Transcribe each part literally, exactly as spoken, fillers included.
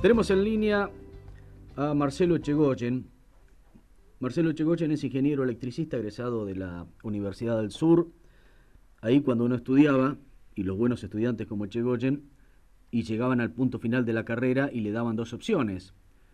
Tenemos en línea a Marcelo Echegoyen. Marcelo Echegoyen es ingeniero electricista egresado de la Universidad del Sur. Ahí cuando uno estudiaba, y los buenos estudiantes como Echegoyen, y llegaban al punto final de la carrera y le daban dos opciones.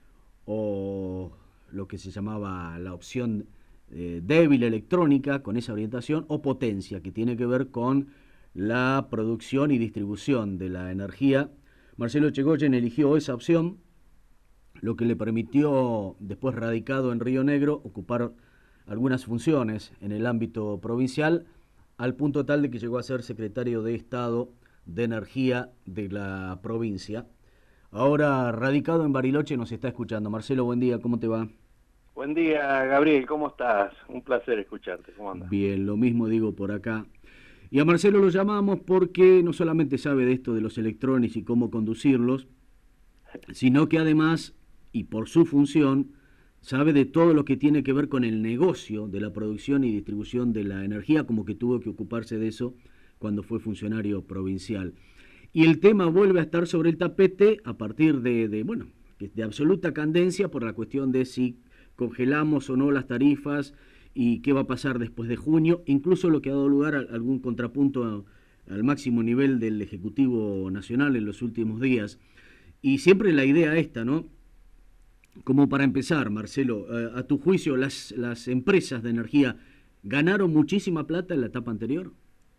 O lo que se llamaba la opción eh, débil electrónica, con esa orientación, o potencia, que tiene que ver con la producción y distribución de la energía. Marcelo Echegoyen eligió esa opción, lo que le permitió, después radicado en Río Negro, ocupar algunas funciones en el ámbito provincial, al punto tal de que llegó a ser secretario de Estado de Energía de la provincia. Ahora, radicado en Bariloche, nos está escuchando. Marcelo, buen día, ¿cómo te va? Buen día, Gabriel, ¿cómo estás? Un placer escucharte, ¿cómo andas? Bien, lo mismo digo por acá. Y a Marcelo lo llamamos porque no solamente sabe de esto de los electrones y cómo conducirlos, sino que además, y por su función, sabe de todo lo que tiene que ver con el negocio de la producción y distribución de la energía, como que tuvo que ocuparse de eso cuando fue funcionario provincial. Y el tema vuelve a estar sobre el tapete a partir de, de bueno, de absoluta candencia por la cuestión de si congelamos o no las tarifas y qué va a pasar después de junio, incluso lo que ha dado lugar a algún contrapunto a, al máximo nivel del Ejecutivo Nacional en los últimos días. Y siempre la idea esta, ¿no? Como para empezar, Marcelo, a, a tu juicio, las, las empresas de energía ganaron muchísima plata en la etapa anterior.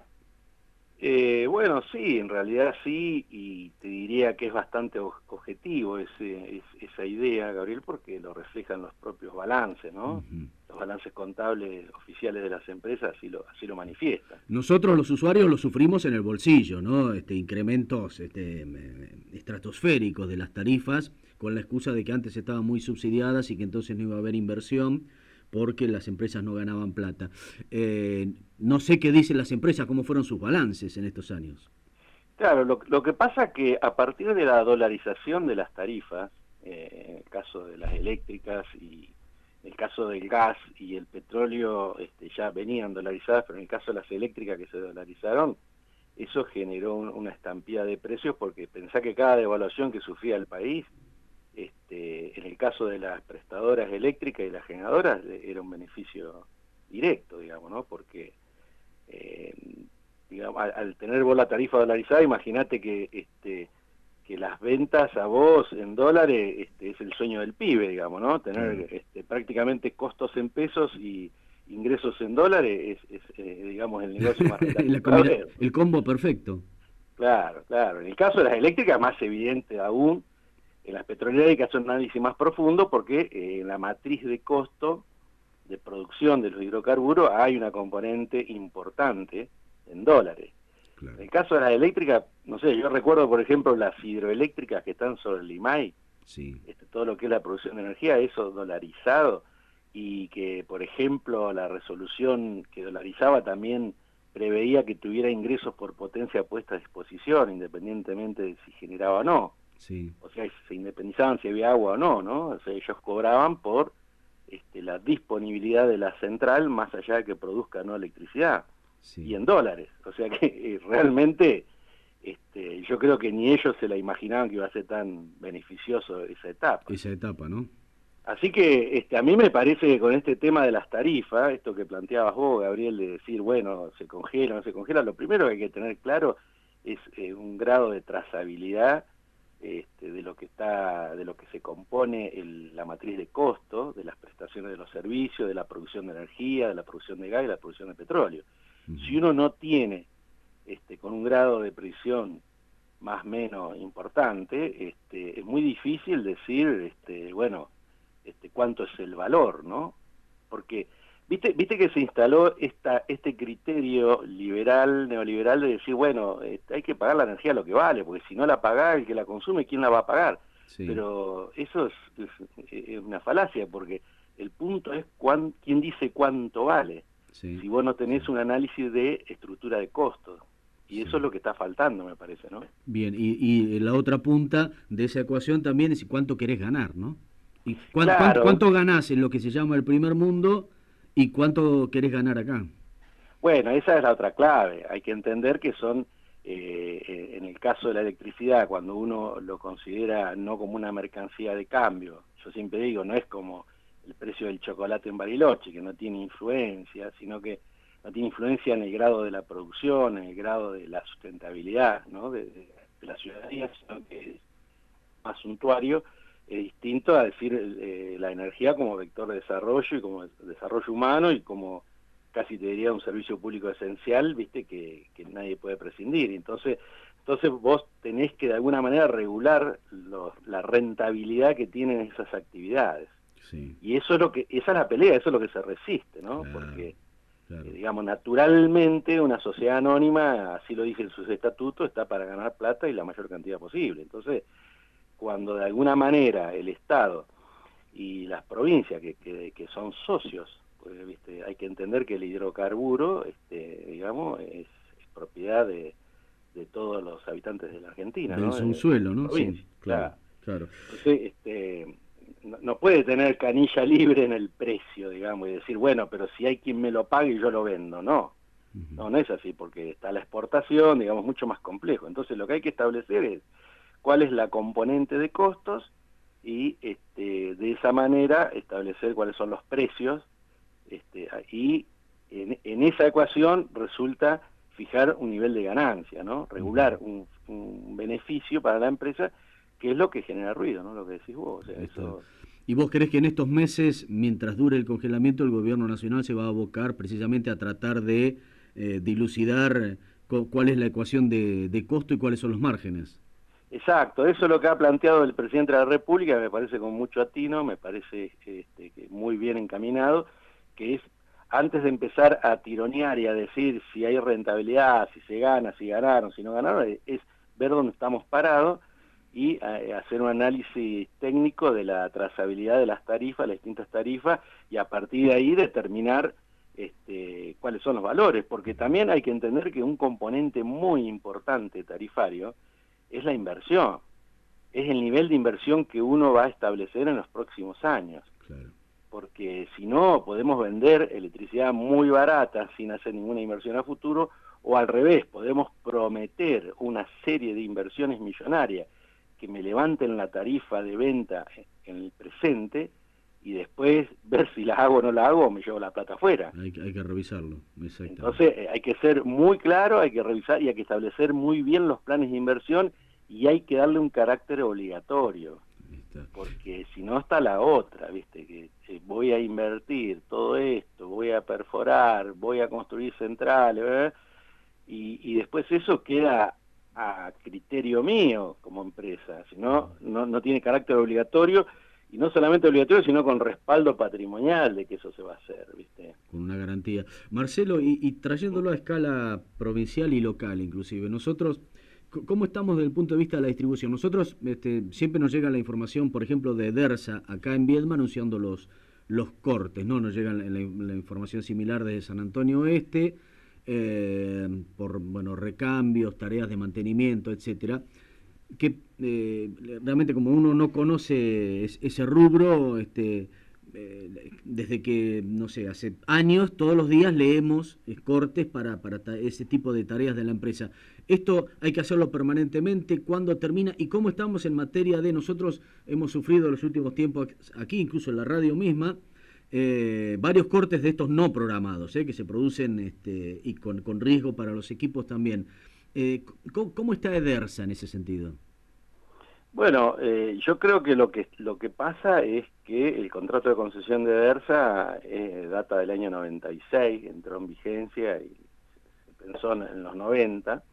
Eh, bueno, sí, en realidad sí, y te diría que es bastante objetivo ese, es, esa idea, Gabriel, porque lo reflejan los propios balances, ¿no? Uh-huh. Los balances contables oficiales de las empresas así lo, así lo manifiestan. Nosotros los usuarios lo sufrimos en el bolsillo, ¿no? Este, incrementos este, estratosféricos de las tarifas, con la excusa de que antes estaban muy subsidiadas y que entonces no iba a haber inversión, porque las empresas no ganaban plata. Eh, no sé qué dicen las empresas, cómo fueron sus balances en estos años. Claro, lo, lo que pasa es que a partir de la dolarización de las tarifas, eh, en el caso de las eléctricas y en el caso del gas y el petróleo este, ya venían dolarizadas, pero en el caso de las eléctricas que se dolarizaron, eso generó un, una estampida de precios, porque pensá que cada devaluación que sufría el país, Este, en el caso de las prestadoras eléctricas y las generadoras era un beneficio directo, digamos, ¿no? Porque eh, digamos, al, al tener vos la tarifa dolarizada, imagínate que este, que las ventas a vos en dólares este, es el sueño del pibe, digamos, ¿no? Tener mm. este, prácticamente costos en pesos y ingresos en dólares es, es eh, digamos, el negocio más rentable. El combo perfecto. Claro, claro. En el caso de las eléctricas, más evidente aún. En las petroleras hay que hacer un análisis más profundo porque eh, en la matriz de costo de producción de los hidrocarburos hay una componente importante en dólares. Claro. En el caso de las eléctricas, no sé, yo recuerdo, por ejemplo, las hidroeléctricas que están sobre el Limay, sí. este, todo lo que es la producción de energía, eso dolarizado, y que, por ejemplo, la resolución que dolarizaba también preveía que tuviera ingresos por potencia puesta a disposición, independientemente de si generaba o no. Sí. O sea, se independizaban si había agua o no, ¿no? O sea, ellos cobraban por este, la disponibilidad de la central, más allá de que produzca no electricidad, sí. Y en dólares. O sea que eh, realmente este, yo creo que ni ellos se la imaginaban que iba a ser tan beneficioso esa etapa. Esa etapa, ¿no? Así que este, a mí me parece que con este tema de las tarifas, esto que planteabas vos, Gabriel, de decir, bueno, se congela, no se congela, lo primero que hay que tener claro es eh, un grado de trazabilidad Este, de lo que está, de lo que se compone el, la matriz de costo de las prestaciones de los servicios, de la producción de energía, de la producción de gas y de la producción de petróleo. Uh-huh. Si uno no tiene, este, con un grado de precisión más o menos importante, este, es muy difícil decir, este, bueno, este, cuánto es el valor, ¿no? Porque Viste, viste que se instaló esta, este criterio liberal, neoliberal de decir, bueno, este, hay que pagar la energía lo que vale, porque si no la paga el que la consume, ¿quién la va a pagar? Sí. Pero eso es, es, es una falacia, porque el punto es cuán, quién dice cuánto vale, sí. Si vos no tenés un análisis de estructura de costos. Y eso sí. Es lo que está faltando, me parece, ¿no? Bien, y, y la otra punta de esa ecuación también es cuánto querés ganar, ¿no? ¿Y cuán, claro. cuánto, cuánto ganás en lo que se llama el primer mundo? ¿Y cuánto querés ganar acá? Bueno, esa es la otra clave. Hay que entender que son eh, en el caso de la electricidad, cuando uno lo considera no como una mercancía de cambio, yo siempre digo, no es como el precio del chocolate en Bariloche, que no tiene influencia, sino que no tiene influencia en el grado de la producción, en el grado de la sustentabilidad, ¿no? de, de, de la ciudadanía, sino que es más suntuario, es distinto a decir eh, la energía como vector de desarrollo y como desarrollo humano y como casi te diría un servicio público esencial, viste, que, que nadie puede prescindir. Entonces, entonces vos tenés que de alguna manera regular los, la rentabilidad que tienen esas actividades. Sí. Y eso es lo que, esa es la pelea, eso es lo que se resiste, ¿no? Claro, porque, claro. Eh, digamos, naturalmente una sociedad anónima, así lo dicen sus estatutos, está para ganar plata y la mayor cantidad posible. Entonces, cuando de alguna manera el Estado y las provincias, que, que, que son socios, pues, ¿viste? Hay que entender que el hidrocarburo, este, digamos, es, es propiedad de, de todos los habitantes de la Argentina, del ¿no? subsuelo, ¿no? Sí, claro, claro. Entonces, este, no, no puede tener canilla libre en el precio, digamos, y decir, bueno, pero si hay quien me lo pague y yo lo vendo, no. Uh-huh. No, no es así, porque está la exportación, digamos, mucho más complejo. Entonces, lo que hay que establecer es cuál es la componente de costos y este, de esa manera establecer cuáles son los precios. Este, y en, en esa ecuación resulta fijar un nivel de ganancia, ¿no? Regular un, un beneficio para la empresa, que es lo que genera ruido, ¿no? Lo que decís vos. O sea, eso... ¿Y vos creés que en estos meses, mientras dure el congelamiento, el gobierno nacional se va a abocar precisamente a tratar de eh, dilucidar cuál es la ecuación de, de costo y cuáles son los márgenes? Exacto, eso es lo que ha planteado el presidente de la República, me parece con mucho atino, me parece este, que muy bien encaminado, que es, antes de empezar a tironear y a decir si hay rentabilidad, si se gana, si ganaron, si no ganaron, es ver dónde estamos parados y eh, hacer un análisis técnico de la trazabilidad de las tarifas, las distintas tarifas, y a partir de ahí determinar este, cuáles son los valores, porque también hay que entender que un componente muy importante tarifario es la inversión, es el nivel de inversión que uno va a establecer en los próximos años. Claro. Porque si no, podemos vender electricidad muy barata sin hacer ninguna inversión a futuro, o al revés, podemos prometer una serie de inversiones millonarias que me levanten la tarifa de venta en el presente y después ver si la hago o no la hago o me llevo la plata afuera. Hay, hay que revisarlo, exactamente. Entonces eh, hay que ser muy claro, hay que revisar y hay que establecer muy bien los planes de inversión y hay que darle un carácter obligatorio. Porque si no está la otra, ¿viste? Que eh, voy a invertir todo esto, voy a perforar, voy a construir centrales, ¿verdad? Y, y después eso queda a criterio mío como empresa, si no, no, no tiene carácter obligatorio, y no solamente obligatorio, sino con respaldo patrimonial de que eso se va a hacer, ¿viste? Con una garantía. Marcelo, y, y trayéndolo a escala provincial y local inclusive, nosotros... ¿Cómo estamos desde el punto de vista de la distribución? Nosotros este, siempre nos llega la información, por ejemplo, de Dersa, acá en Viedma, anunciando los, los cortes, ¿no? Nos llega la, la, la información similar desde San Antonio Oeste, eh, por bueno recambios, tareas de mantenimiento, etcétera. Que eh, realmente como uno no conoce ese rubro, este, eh, desde que, no sé, hace años, todos los días leemos eh, cortes para, para ese tipo de tareas de la empresa. Esto hay que hacerlo permanentemente, ¿cuándo termina? ¿Y cómo estamos en materia de, nosotros hemos sufrido en los últimos tiempos, aquí incluso en la radio misma, eh, varios cortes de estos no programados, eh, que se producen este, y con, con riesgo para los equipos también. Eh, ¿cómo, ¿Cómo está Edersa en ese sentido? Bueno, eh, yo creo que lo que lo que pasa es que el contrato de concesión de Edersa eh, data del año noventa y seis, entró en vigencia y se pensó en los noventa,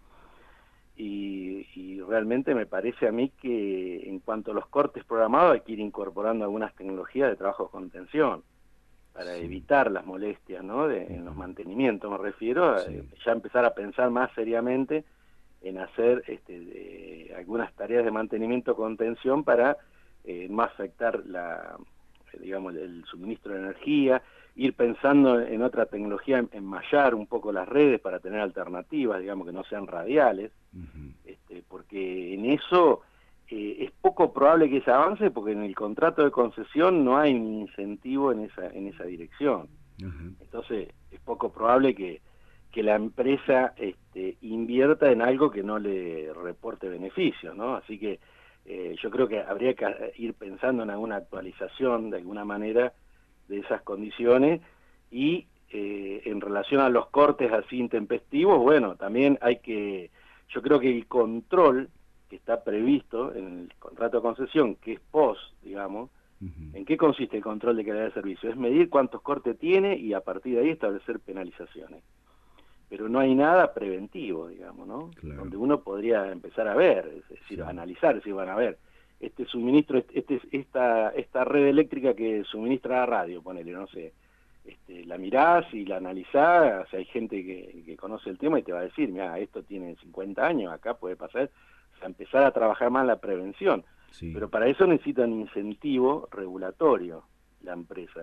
y, y realmente me parece a mí que en cuanto a los cortes programados hay que ir incorporando algunas tecnologías de trabajo de contención para sí. evitar las molestias, ¿no? De, en los mantenimientos me refiero, sí. a ya empezar a pensar más seriamente en hacer este, de, algunas tareas de mantenimiento contención para eh, no afectar la, digamos, el suministro de energía, ir pensando en otra tecnología, enmallar un poco las redes para tener alternativas, digamos, que no sean radiales, uh-huh. este, porque en eso eh, es poco probable que se avance, porque en el contrato de concesión no hay un incentivo en esa, en esa dirección. Uh-huh. Entonces es poco probable que que la empresa este, invierta en algo que no le reporte beneficios, ¿no? Así que eh, yo creo que habría que ir pensando en alguna actualización de alguna manera de esas condiciones y eh, en relación a los cortes así intempestivos, bueno, también hay que, yo creo que el control que está previsto en el contrato de concesión, que es post, digamos, uh-huh. ¿En qué consiste el control de calidad de servicio? Es medir cuántos cortes tiene y a partir de ahí establecer penalizaciones. Pero no hay nada preventivo, digamos, ¿no? Claro. Donde uno podría empezar a ver, es decir, sí. analizar si van a ver este suministro, este, esta, esta red eléctrica que suministra la radio, ponele, no sé, este, la mirás y la analizás, o sea, hay gente que, que conoce el tema y te va a decir, mira, esto tiene cincuenta años, acá puede pasar, o sea, empezar a trabajar más en la prevención. Sí. Pero para eso necesita un incentivo regulatorio la empresa,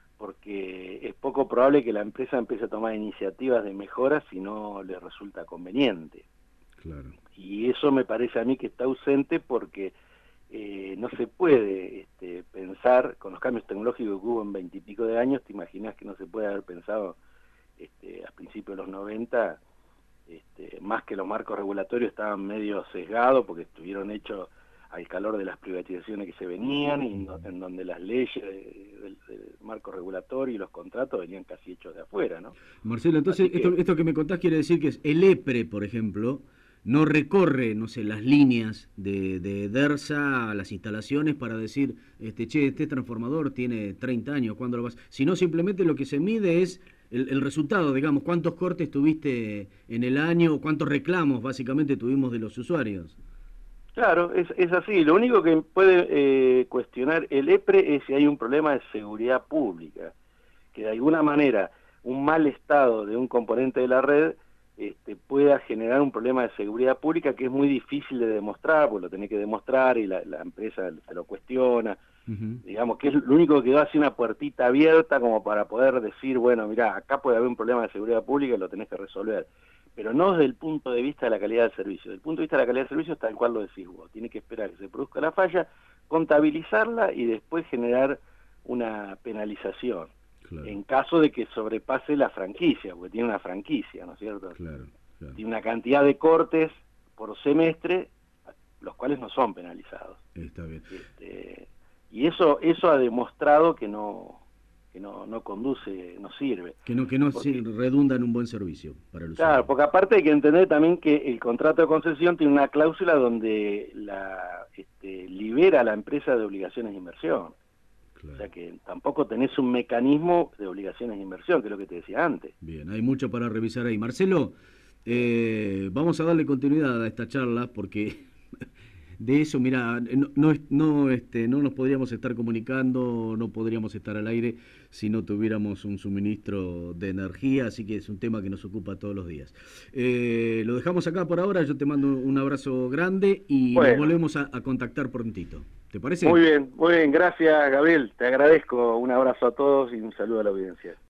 porque es poco probable que la empresa empiece a tomar iniciativas de mejora si no le resulta conveniente. Claro. Y eso me parece a mí que está ausente porque eh, no se puede este, pensar, con los cambios tecnológicos que hubo en veintipico de años, te imaginas que no se puede haber pensado este, a principios de los noventa, este, más que los marcos regulatorios estaban medio sesgados porque estuvieron hechos al calor de las privatizaciones que se venían y no, en donde las leyes del, del marco regulatorio y los contratos venían casi hechos de afuera, ¿no? Marcelo, entonces que, esto, esto que me contás quiere decir que es el EPRE, por ejemplo, no recorre, no sé, las líneas de, de DERSA a las instalaciones para decir, este che, este transformador tiene treinta años, ¿cuándo lo vas? Sino simplemente lo que se mide es el, el resultado, digamos, cuántos cortes tuviste en el año, cuántos reclamos básicamente tuvimos de los usuarios. Claro, es, es así. Lo único que puede eh, cuestionar el EPRE es si hay un problema de seguridad pública, que de alguna manera un mal estado de un componente de la red este, pueda generar un problema de seguridad pública que es muy difícil de demostrar, porque lo tenés que demostrar y la, la empresa se lo cuestiona. Uh-huh. Digamos que es lo único que quedó así una puertita abierta como para poder decir, bueno, mirá, acá puede haber un problema de seguridad pública y lo tenés que resolver. Pero no desde el punto de vista de la calidad del servicio. Desde el punto de vista de la calidad del servicio, tal cual lo decís vos. Tiene que esperar que se produzca la falla, contabilizarla y después generar una penalización. Claro. En caso de que sobrepase la franquicia, porque tiene una franquicia, ¿no es cierto? Claro, claro. Tiene una cantidad de cortes por semestre, los cuales no son penalizados. Está bien. Este, y eso, eso ha demostrado que no... que no, no conduce, no sirve. Que no, que no porque, redunda en un buen servicio para el usuario. Claro, porque aparte hay que entender también que el contrato de concesión tiene una cláusula donde la este, libera a la empresa de obligaciones de inversión. Claro. O sea que tampoco tenés un mecanismo de obligaciones de inversión, que es lo que te decía antes. Bien, hay mucho para revisar ahí. Marcelo, eh, vamos a darle continuidad a esta charla porque... De eso, mira, no, no, no, este, no nos podríamos estar comunicando, no podríamos estar al aire si no tuviéramos un suministro de energía, así que es un tema que nos ocupa todos los días. Eh, lo dejamos acá por ahora, yo te mando un abrazo grande y bueno, nos volvemos a, a contactar prontito. ¿Te parece? Muy bien, muy bien, gracias Gabriel, te agradezco, un abrazo a todos y un saludo a la audiencia.